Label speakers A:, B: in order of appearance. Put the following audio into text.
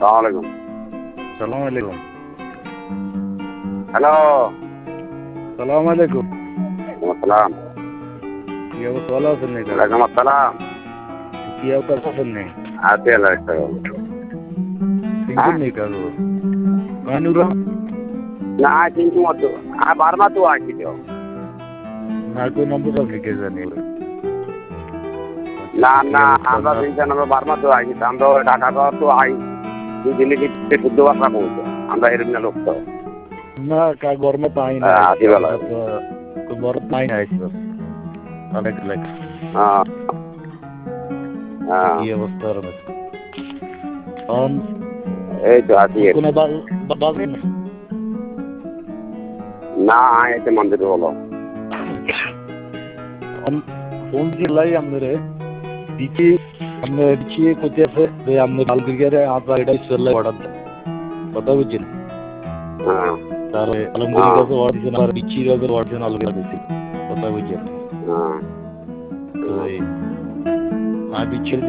A: আসসালামু
B: সালাম আলাইকুম।
A: হ্যালো।
B: সালাম আলাইকুম।
A: আসসালাম।
B: কি অবস্থা, ভালো আছেন নি কাকা?
A: ওয়ালাইকুম আসসালাম।
B: কি অবস্থা আছেন নি?
A: আছি আল্লাহ রাখছে।
B: সিঙ্গুর নি কাকু? কানুরা
A: না কিন্তু মতো বারবার তো আছি তো।
B: না কোন নম্বর আছে কে জানি।
A: না
B: কি
A: না
B: অবস্থা
A: আমরা
B: আপনার?
A: তিনজন আমরা বারবার তো আছি আমরা ঢাকা শহর তো আই দুই দিনে কি শুদ্ধ ভাষা বলতো আমরা এরকম লোক তো
B: না কা গরমে পাই না আইছি
A: আতিবেলা
B: আমরা তো গরম পাই না আইছি বাস অনেক লাইক
A: হ্যাঁ হ্যাঁ
B: কি অবস্থা আর অন
A: এই তো আছি
B: কোন বাজে না
A: না এসে মন্দির বলো
B: অন ফোন দিলাই আমরে দিছি আমরা দিছি কইতেছে যে আমরা বালদিগারে আপনার এটা চলে অর্ডার দেন কথা বুঝছেন
A: হ্যাঁ
B: তাহলে আলমগীর কাছে অরিজিনাল আর বিচির কাছে অরিজিনাল দিছি কথা বুঝছেন
A: হ্যাঁ
B: তো এই বিচির